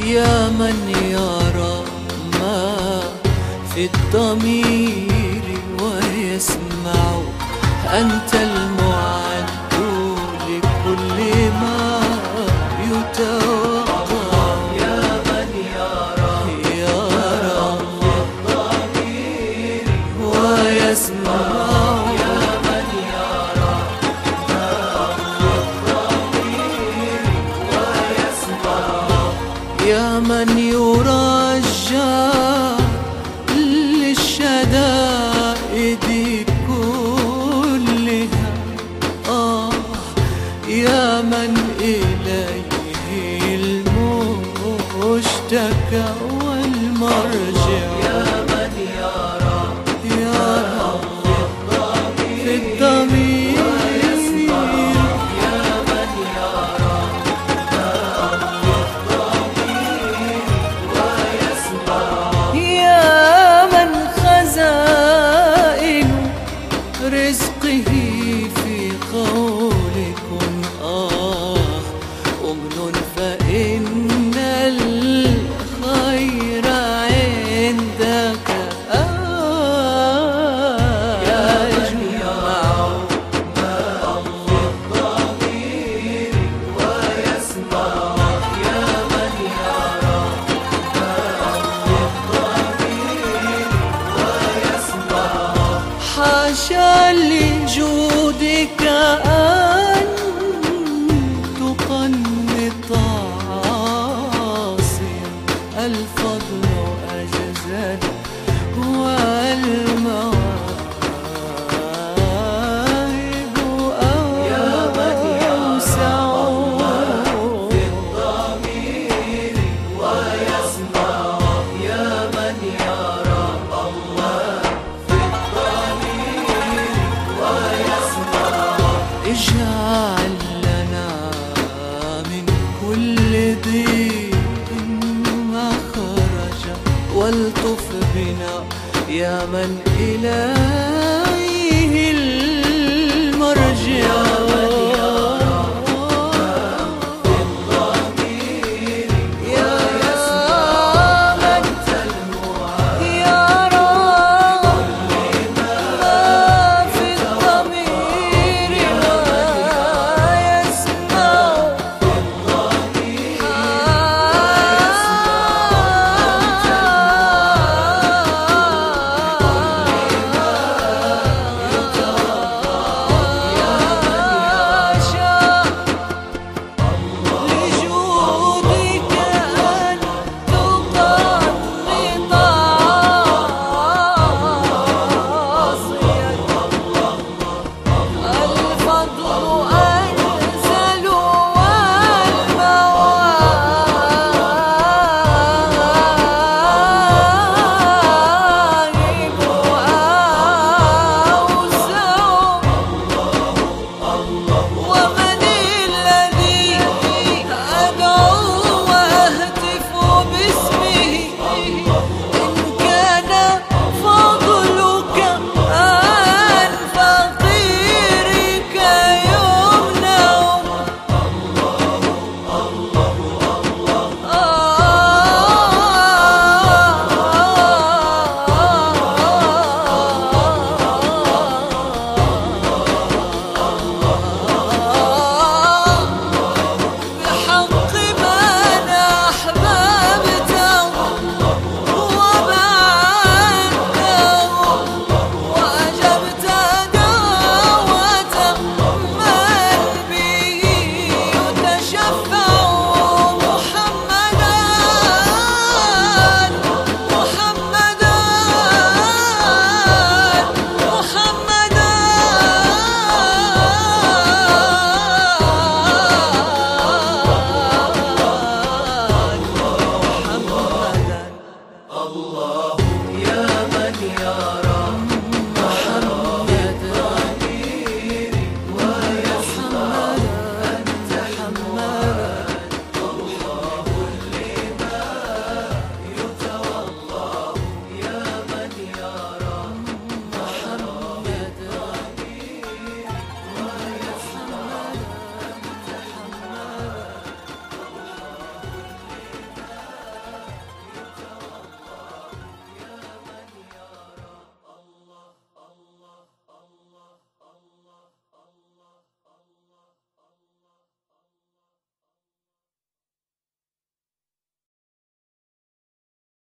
يا من يرى ما في الضمير ويسمع، أنت المعد لكل ما يتوقع. يا من يرى في الضمير ويسمع، يا من يرجى للشدائد كلها، يا من إليه المشتكى والمرجع. يا من يرى في الضمير رزقه في قولكم أمن، فإن الخير عندك يجمع ما في الضمير ويسمع. يا من يرى ما في الضمير ويسمع، حاشا لجودك أن تقنط عاصيا، الفضل أجزل والمواهب أوسع. في الضمير ويسمع، يا من يرى الله في الضمير ويسمع. اجعل لنا من كل ضيق مخرجا، والطف بنا يا من إليه المرجع.